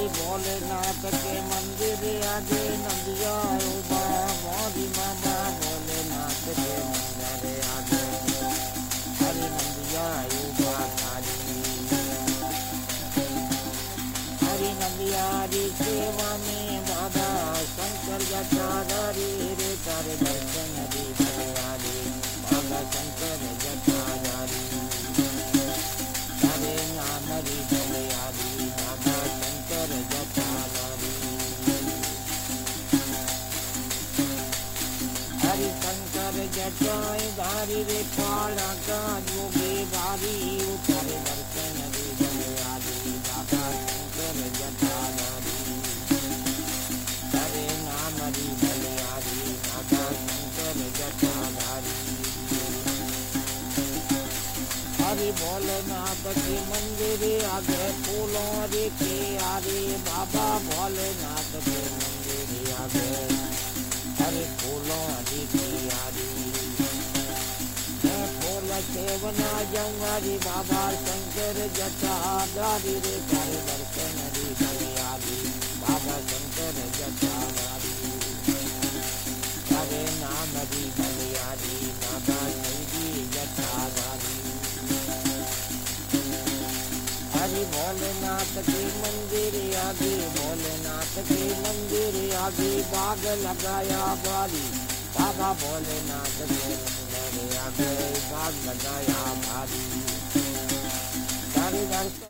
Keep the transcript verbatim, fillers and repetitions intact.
हरि भोलेनाथ के मंदिर आगे नंदिया उबा मोदी बाबा भोलेनाथ के मंदिर आगे हरि नंदिया उबा थारी हरि नंदिया री सेवा में बाबा शंकर जटाधारी रे तारे दर्शन री हरियारी बाबा शंकर जटाधारी तारे नाम री हरियारी बाबा शंकर जटाधारी हरि शंकर जटाधारी रे पाला का जोगे बारी उतारे दर्शन री हरियारी बाबा शंकर जटाधारी तारे नाम री हरियारी बाबा शंकर जटाधारी हरि भोलेनाथ के मंदिर आगे फूलों रे के आरे बाबा भोलेनाथ के मंदिर आगे हरि फूलों रे के आरे मैं फूल सेवना जाऊंगा रे बाबा शंकर जटाधारी रे तारे दर्शन रे हरियाली बाबा शंकर जटाधारी तारे नाम री हरियाली बाबा शंकर जटाधारी हरि भोलेनाथ के मंदिर आगे भोलेनाथ के मंदिर आगे बाग लगाया बारी बाबा भोलेनाथ के मंदिर आगे बाग लगाया बारी सारे दर्शन